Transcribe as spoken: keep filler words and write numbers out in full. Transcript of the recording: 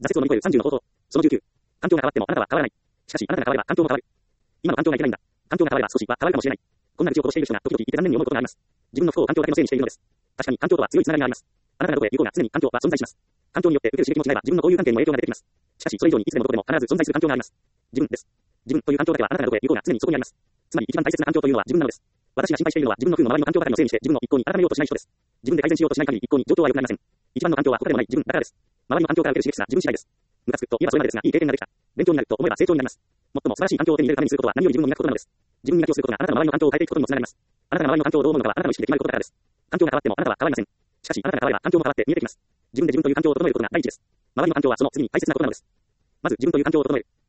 挫折を乗り越えるさんじゅうの方法。そのじゅうきゅう。環境が変わってもあなたは変わらない。しかし、あなたが変われば環境も変わる。今の環境がいけないんだ。環境が変われば少しは変わるかもしれない。こんな愚痴を殺している人が時々いて残念に思うことがあります。自分の不幸を環境だけのせいにしているのです。確かに環境とは強いつながりがあります。あなたがどこへ行こうが常に環境は存在します。環境によって受ける刺激も違えば自分の交友関係にも影響が出てきます。しかし、それ以上にいつでもどこでも必ず存在する環境があります。自分です。自分という環境だけはあなたがどこへ行こうが常にそこにあります。つまり一番大切な環境というのは自分なのです。私が心配しているのは自分の空の周りの環境ばかりのせいにして自分を一向に改めようとしない人です。自分で改善しようとしない限り一向に状況は良くなりません。一番の環境は他でもない自分だからです。周りの環境から受ける刺激が自分次第です。ムカつくと言えばそれまでですがいい経験ができた。勉強になると思えば成長になります。最も素晴らしい環境を手に入れるためにすることは何より自分を磨くことなのです。自分磨きをすることがあなたの周りの環境を変えていくことにもつながります。あなたが周りの環境をどう思うのかはあなたの意識で決まることだからです。環境が変わってもあなたは変わりません。しかしあなたが変われば環境も変わって見えてきます。自分で自分という環境を整えることが第一です。周りの環境はその次に大切なことなのです。まず自分という環境を整える。